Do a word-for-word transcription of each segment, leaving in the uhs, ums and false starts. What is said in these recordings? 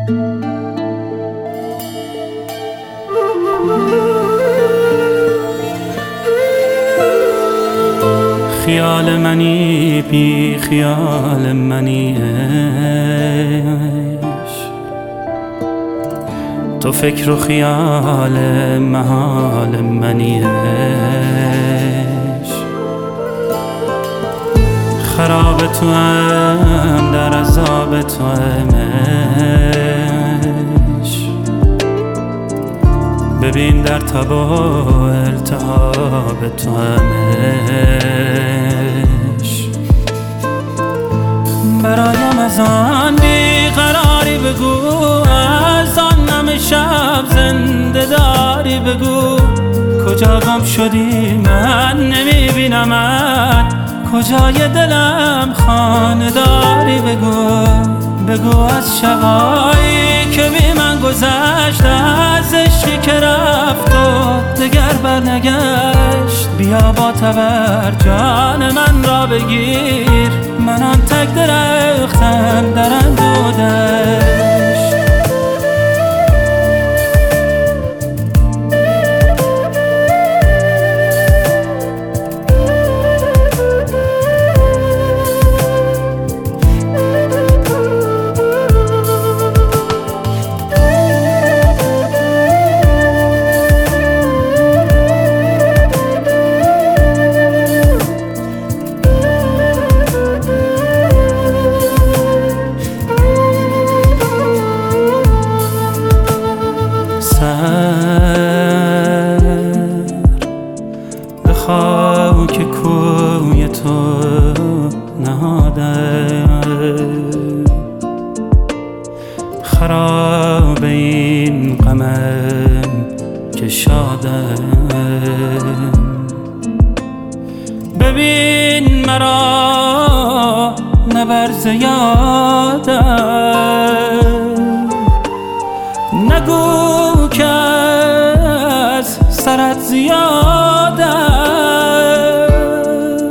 خیال منی بی خیال منی عشق، تو فکر و خیال محال منی عشق. خراب تو هم در عذاب تو هم عشق، ببین در تب و التهاب تو هم عشق. برایم از آن بیقراری بگو، از آن نم شب زنده داری بگو. کجا گم شدی من نمیبینمت، کجای دلم خانه داری بگو. بگو از شبایی که بی من گذشت، از عشقی که رفت و دگر برنگشت. بیا با تبر جان من را بگیر، من آن تک درختم در اندودشت. به خاک کوی تو نهادم، خراب این غمم که شادم. ببین مرا نبر ز یادم، نگو که از سرت زیادم.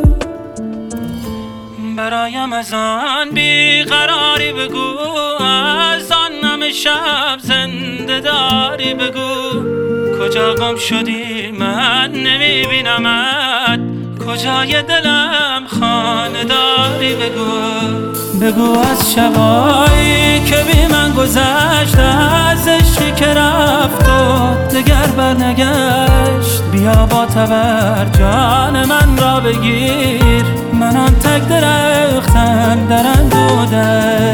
برایم از آن بیقراری بگو، از آن نم شب زنده داری بگو. کجا گم شدی من نمیبینمت، کجای دلم خانه داری بگو. بگو از شبایی که بی من گذشت، از عشقی که رفت و دگر برنگشت. بیا با تبر جان من را بگیر، من آن تک درختم در اندودشت.